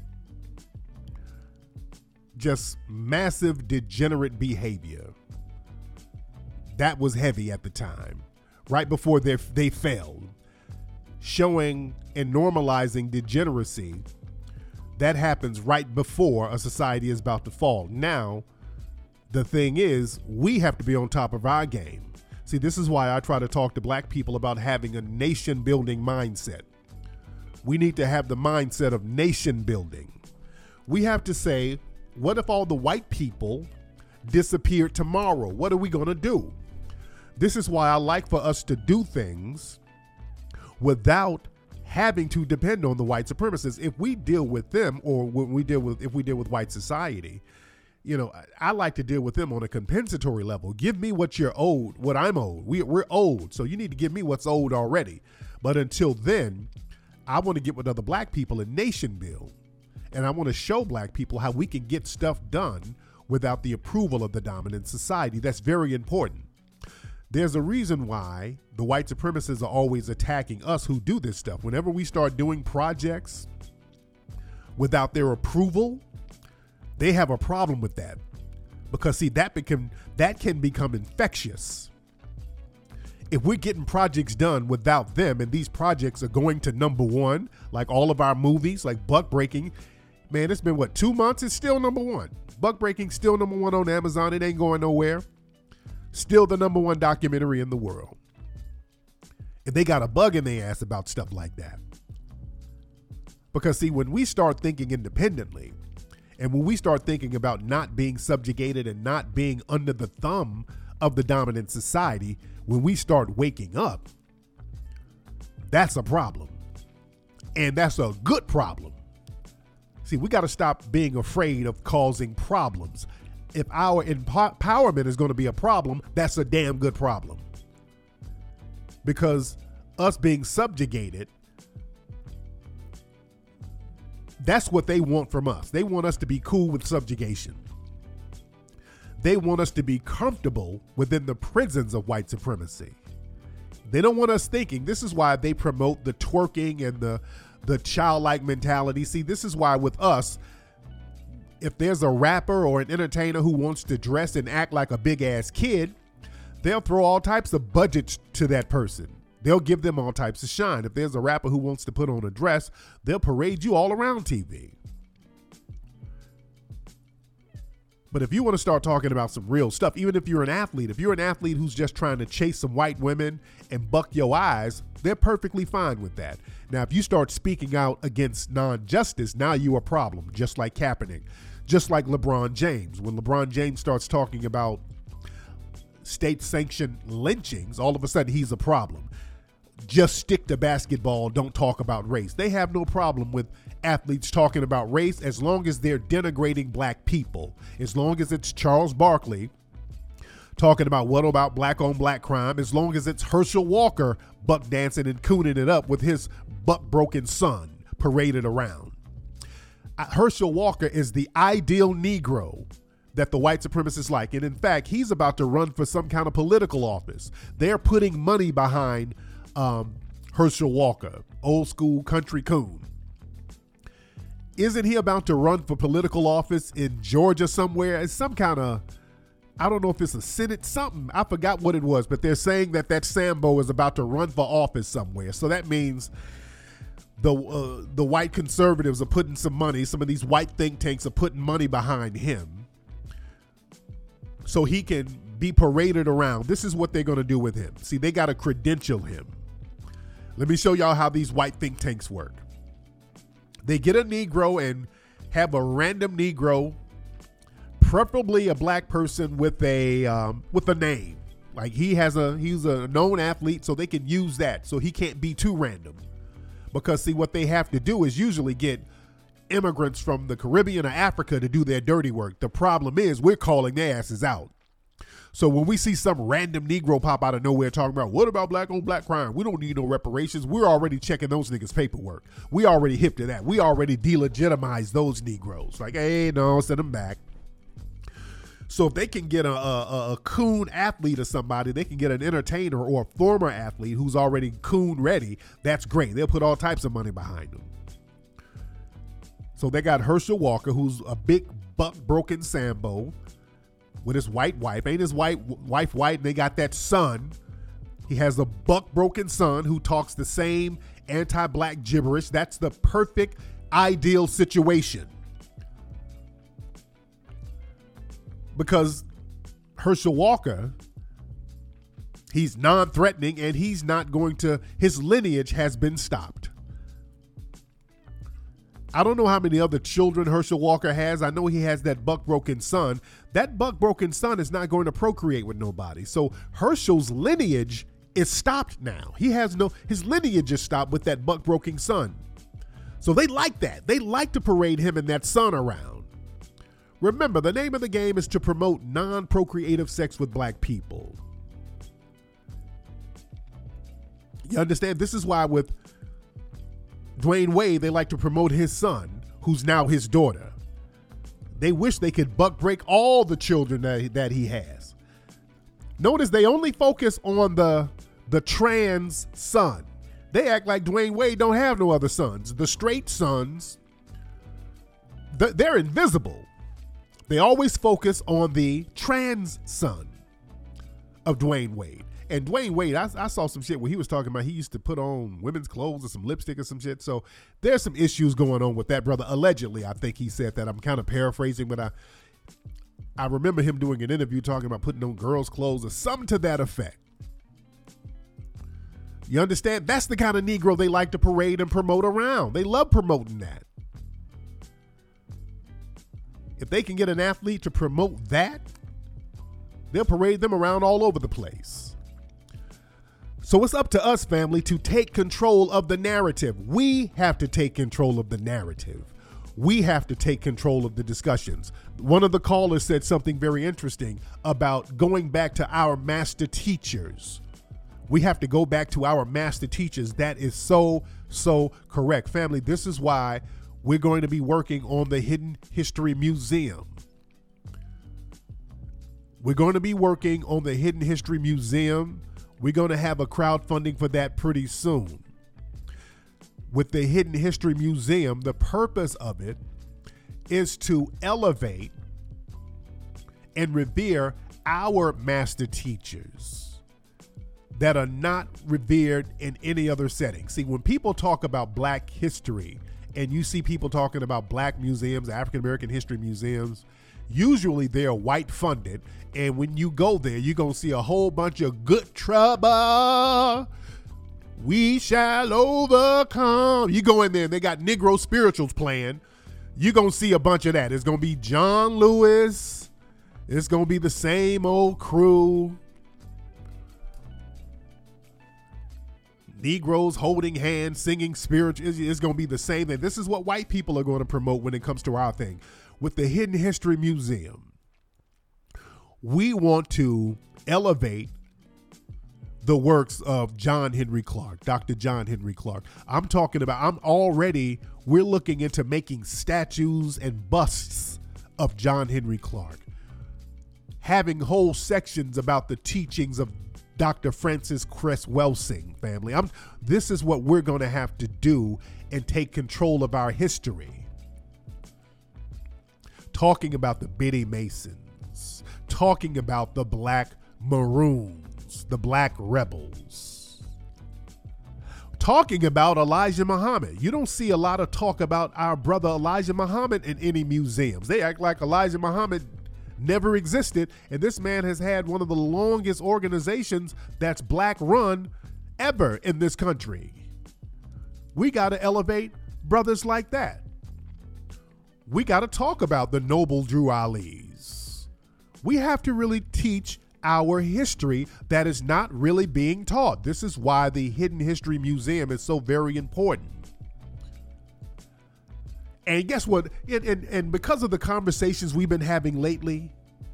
Just massive degenerate behavior. That was heavy at the time, right before they fell, showing and normalizing degeneracy. That happens right before a society is about to fall. Now, the thing is, we have to be on top of our game. See, this is why I try to talk to black people about having a nation-building mindset. We need to have the mindset of nation building. We have to say, what if all the white people disappeared tomorrow? What are we going to do? This is why I like for us to do things without having to depend on the white supremacists. If we deal with them, or if we deal with white society, I like to deal with them on a compensatory level. Give me what you're owed, what I'm owed. We're owed, so you need to give me what's owed already. But until then, I want to get with other black people and nation build. And I want to show black people how we can get stuff done without the approval of the dominant society. That's very important. There's a reason why the white supremacists are always attacking us who do this stuff. Whenever we start doing projects without their approval, they have a problem with that. Because see, that can become infectious. If we're getting projects done without them, and these projects are going to #1, like all of our movies, like Buck Breaking, man, it's been 2 months? It's still #1. Buck Breaking still #1 on Amazon. It ain't going nowhere. Still the #1 documentary in the world. And they got a bug in their ass about stuff like that. Because see, when we start thinking independently, and when we start thinking about not being subjugated and not being under the thumb of the dominant society, when we start waking up, that's a problem. And that's a good problem. See, we got to stop being afraid of causing problems. If our empowerment is going to be a problem, that's a damn good problem. Because us being subjugated, that's what they want from us. They want us to be cool with subjugation. They want us to be comfortable within the prisons of white supremacy. They don't want us thinking. This is why they promote the twerking and the childlike mentality. See, this is why with us, if there's a rapper or an entertainer who wants to dress and act like a big ass kid, they'll throw all types of budgets to that person. They'll give them all types of shine. If there's a rapper who wants to put on a dress, they'll parade you all around TV. But if you want to start talking about some real stuff, even if you're an athlete who's just trying to chase some white women and buck your eyes, they're perfectly fine with that. Now, if you start speaking out against non-justice, now you're a problem, just like Kaepernick, just like LeBron James. When LeBron James starts talking about state-sanctioned lynchings, all of a sudden he's a problem. Just stick to basketball, don't talk about race. They have no problem with athletes talking about race as long as they're denigrating black people. As long as it's Charles Barkley talking about what about black on black crime, as long as it's Herschel Walker buck dancing and cooning it up with his buck broken son paraded around. Herschel Walker is the ideal Negro that the white supremacists like. And in fact, he's about to run for some kind of political office. They're putting money behind Herschel Walker, old school country coon. Isn't he about to run for political office in Georgia somewhere? It's some kind of, I don't know if it's a Senate, something. I forgot what it was, but they're saying that Sambo is about to run for office somewhere. So that means the white conservatives are putting some money. Some of these white think tanks are putting money behind him so he can be paraded around. This is what they're going to do with him. See, they got to credential him. Let me show y'all how these white think tanks work. They get a Negro and have a random Negro, preferably a black person with a name. Like he's a known athlete, so they can use that. So he can't be too random. Because see, what they have to do is usually get immigrants from the Caribbean or Africa to do their dirty work. The problem is we're calling their asses out. So when we see some random Negro pop out of nowhere talking about what about black on black crime, we don't need no reparations. We're already checking those niggas' paperwork. We already hip to that. We already delegitimize those Negroes. Like, hey, no, send them back. So if they can get a coon athlete or somebody, they can get an entertainer or a former athlete who's already coon ready. That's great. They'll put all types of money behind them. So they got Herschel Walker, who's a big buck broken Sambo with his white wife. Ain't his wife white? And they got that son. He has a buck broken son who talks the same anti-black gibberish. That's the perfect ideal situation. Because Herschel Walker, he's non-threatening and he's not going to, his lineage has been stopped. I don't know how many other children Herschel Walker has. I know he has that buck-broken son. That buck-broken son is not going to procreate with nobody. So Herschel's lineage is stopped now. His lineage is stopped with that buck-broken son. So they like that. They like to parade him and that son around. Remember, the name of the game is to promote non-procreative sex with black people. You understand? This is why with Dwayne Wade, they like to promote his son, who's now his daughter. They wish they could buck break all the children that he has. Notice they only focus on the trans son. They act like Dwayne Wade don't have no other sons. The straight sons, they're invisible. They always focus on the trans son of Dwayne Wade. And Dwayne Wade, I saw some shit where he was talking about he used to put on women's clothes or some lipstick or some shit. So there's some issues going on with that brother. Allegedly, I think he said that. I'm kind of paraphrasing, but I remember him doing an interview talking about putting on girls' clothes or something to that effect. You understand? That's the kind of Negro they like to parade and promote around. They love promoting that. If they can get an athlete to promote that, they'll parade them around all over the place. So it's up to us, family, to take control of the narrative. We have to take control of the narrative. We have to take control of the discussions. One of the callers said something very interesting about going back to our master teachers. We have to go back to our master teachers. That is so correct. Family, this is why we're going to be working on the Hidden History Museum. We're going to be working on the Hidden History Museum. We're going to have a crowdfunding for that pretty soon. With the Hidden History Museum, the purpose of it is to elevate and revere our master teachers that are not revered in any other setting. See, when people talk about Black history and you see people talking about Black museums, African American history museums, usually they're white funded. And when you go there, you're going to see a whole bunch of good trouble. We shall overcome. You go in there and they got Negro spirituals playing. You're going to see a bunch of that. It's going to be John Lewis. It's going to be the same old crew. Negroes holding hands, singing spiritual. It's going to be the same thing. This is what white people are going to promote when it comes to our thing. With the Hidden History Museum, we want to elevate the works of John Henry Clark, Dr. John Henry Clark. We're looking into making statues and busts of John Henry Clark, having whole sections about the teachings of Dr. Francis Cress Welsing, family. This is what we're going to have to do and take control of our history. Talking about the Biddy Masons, talking about the Black Maroons, the Black Rebels, talking about Elijah Muhammad. You don't see a lot of talk about our brother Elijah Muhammad in any museums. They act like Elijah Muhammad never existed, and this man has had one of the longest organizations that's Black run ever in this country. We got to elevate brothers like that. We got to talk about the noble Drew Ali's. We have to really teach our history that is not really being taught. This is why the Hidden History Museum is so very important. And guess what? And because of the conversations we've been having lately,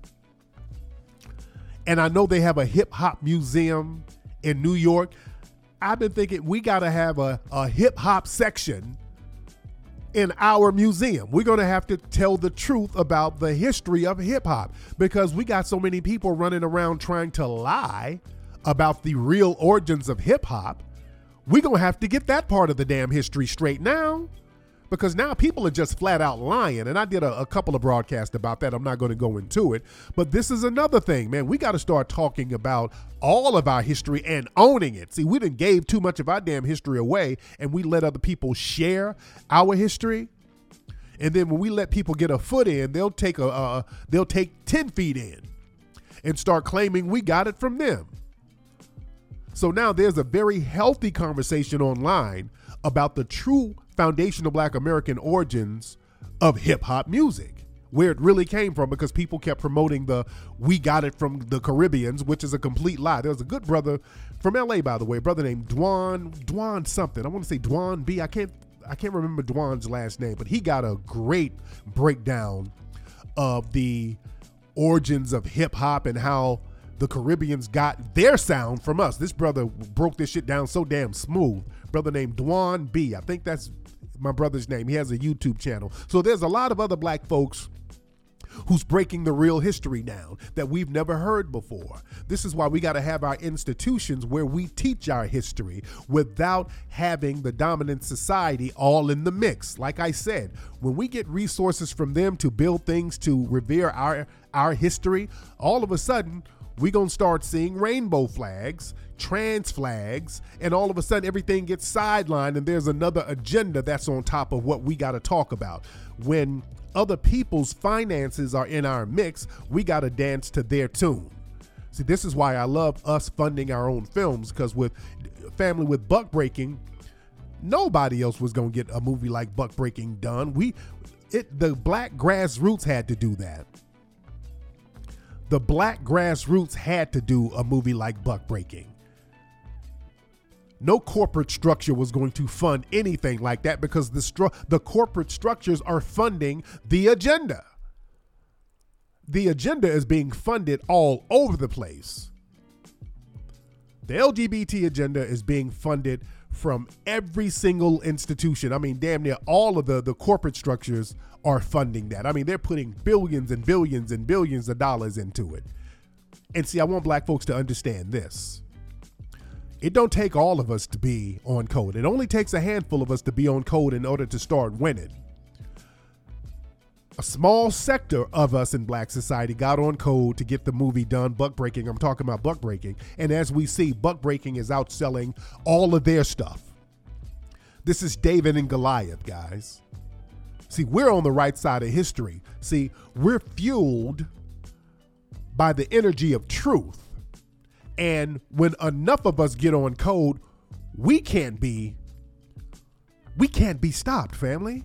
and I know they have a hip hop museum in New York, I've been thinking we got to have a hip hop section in our museum. We're going to have to tell the truth about the history of hip hop, because we got so many people running around trying to lie about the real origins of hip hop. We're going to have to get that part of the damn history straight now, because now people are just flat out lying. And I did a couple of broadcasts about that. I'm not going to go into it, but this is another thing, man. We got to start talking about all of our history and owning it. See, we done gave too much of our damn history away, and we let other people share our history. And then when we let people get a foot in, they'll take 10 feet in and start claiming we got it from them. So now there's a very healthy conversation online about the true foundational Black American origins of hip hop music, where it really came from, because people kept promoting we got it from the Caribbeans, which is a complete lie. There was a good brother from LA, by the way, a brother named Dwan something. I want to say Dwan B. I can't remember Dwan's last name, but he got a great breakdown of the origins of hip hop and how the Caribbeans got their sound from us. This brother broke this shit down so damn smooth. Brother named Dwan B. I think that's my brother's name. He has a YouTube channel. So there's a lot of other black folks who's breaking the real history down that we've never heard before. This is why we got to have our institutions where we teach our history without having the dominant society all in the mix. Like I said, when we get resources from them to build things to revere our history, all of a sudden we're going to start seeing rainbow flags, trans flags, and all of a sudden everything gets sidelined and there's another agenda that's on top of what we got to talk about. When other people's finances are in our mix, we got to dance to their tune. See, this is why I love us funding our own films, because with Family with Buck Breaking, nobody else was going to get a movie like Buck Breaking done. The black grassroots had to do that. The black grassroots had to do a movie like Buck Breaking. No corporate structure was going to fund anything like that because the corporate structures are funding the agenda. The agenda is being funded all over the place. The LGBT agenda is being funded from every single institution. I mean, damn near all of the corporate structures are funding that. I mean, they're putting billions and billions and billions of dollars into it. And see, I want black folks to understand this. It don't take all of us to be on code. It only takes a handful of us to be on code in order to start winning. A small sector of us in black society got on code to get the movie done, Buck Breaking. I'm talking about Buck Breaking. And as we see, Buck Breaking is outselling all of their stuff. This is David and Goliath, guys. See, we're on the right side of history. See, we're fueled by the energy of truth. And when enough of us get on code, we can't be stopped, family.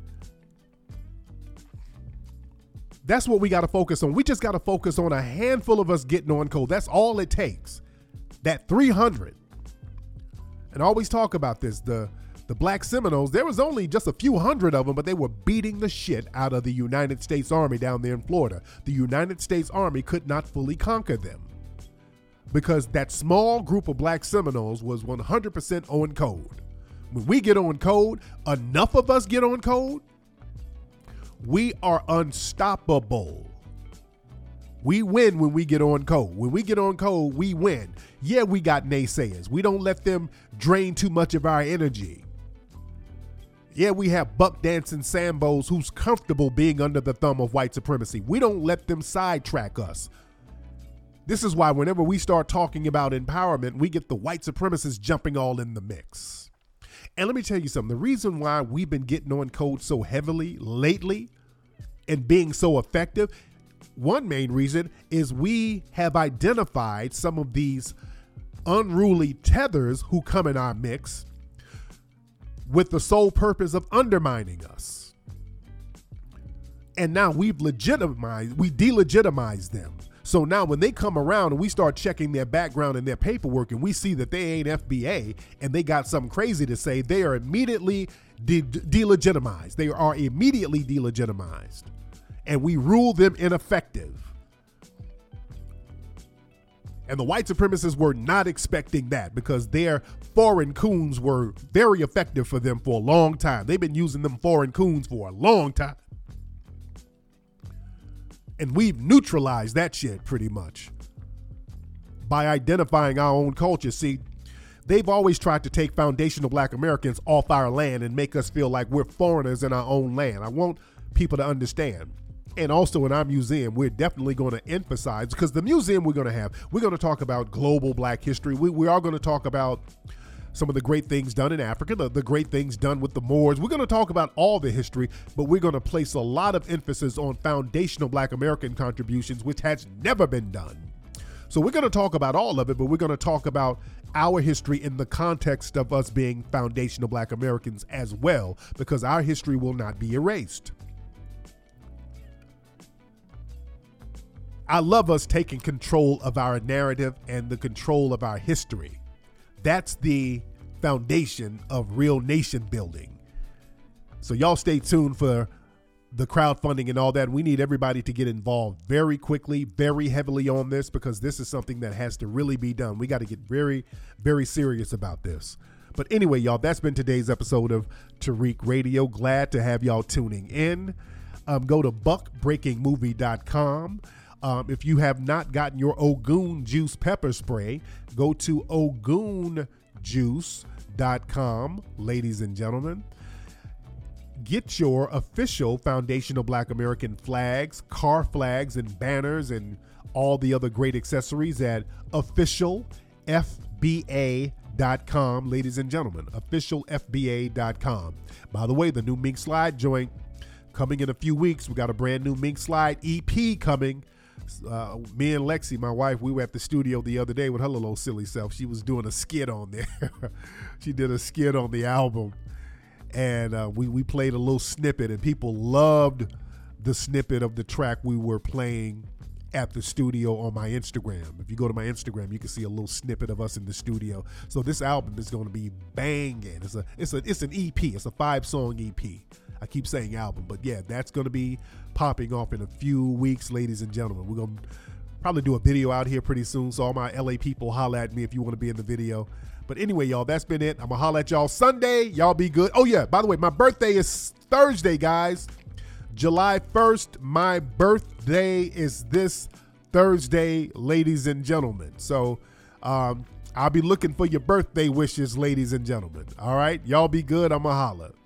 That's what we got to focus on. We just got to focus on a handful of us getting on code. That's all it takes. That 300. And I always talk about this. The Black Seminoles, there was only just a few hundred of them, but they were beating the shit out of the United States Army down there in Florida. The United States Army could not fully conquer them, because that small group of Black Seminoles was 100% on code. When we get on code, enough of us get on code, we are unstoppable. We win when we get on code. When we get on code, we win. Yeah, we got naysayers. We don't let them drain too much of our energy. Yeah, we have buck dancing Sambos who's comfortable being under the thumb of white supremacy. We don't let them sidetrack us. This is why whenever we start talking about empowerment, we get the white supremacists jumping all in the mix. And let me tell you something. The reason why we've been getting on code so heavily lately and being so effective, one main reason is we have identified some of these unruly tethers who come in our mix with the sole purpose of undermining us. And now we delegitimized them. So now when they come around and we start checking their background and their paperwork and we see that they ain't FBA and they got something crazy to say, they are immediately delegitimized. They are immediately delegitimized. And we rule them ineffective. And the white supremacists were not expecting that, because their foreign coons were very effective for them for a long time. They've been using them foreign coons for a long time. And we've neutralized that shit pretty much by identifying our own culture. See, they've always tried to take foundational Black Americans off our land and make us feel like we're foreigners in our own land. I want people to understand. And also in our museum, we're definitely going to emphasize, because the museum we're going to talk about global Black history. We are going to talk about some of the great things done in Africa, the great things done with the Moors. We're going to talk about all the history, but we're going to place a lot of emphasis on foundational Black American contributions, which has never been done. So we're going to talk about all of it, but we're going to talk about our history in the context of us being foundational Black Americans as well, because our history will not be erased. I love us taking control of our narrative and the control of our history. That's the foundation of real nation building. So y'all stay tuned for the crowdfunding and all that. We need everybody to get involved very quickly, very heavily on this, because this is something that has to really be done. We got to get very, very serious about this. But anyway, y'all, that's been today's episode of Tariq Radio. Glad to have y'all tuning in. Go to buckbreakingmovie.com. If you have not gotten your Ogun Juice pepper spray, go to ogunjuice.com, ladies and gentlemen. Get your official Foundation of Black American flags, car flags, and banners, and all the other great accessories at officialfba.com, ladies and gentlemen. Officialfba.com. By the way, the new Mink Slide joint coming in a few weeks. We got a brand new Mink Slide EP coming. Me and Lexi, my wife, we were at the studio the other day with her little old silly self. She was doing a skit on there. She did a skit on the album. And we played a little snippet, and people loved the snippet of the track we were playing at the studio on my Instagram. If you go to my Instagram, you can see a little snippet of us in the studio. So this album is going to be banging. It's an EP. It's a 5-song EP. I keep saying album, but yeah, that's going to be popping off in a few weeks, ladies and gentlemen. We're going to probably do a video out here pretty soon, so all my LA people, holla at me if you want to be in the video. But anyway, y'all, that's been it. I'm going to holla at y'all Sunday. Y'all be good. Oh, yeah, by the way, my birthday is Thursday, guys. July 1st. My birthday is this Thursday, ladies and gentlemen. So I'll be looking for your birthday wishes, ladies and gentlemen. All right? Y'all be good. I'm going to holla.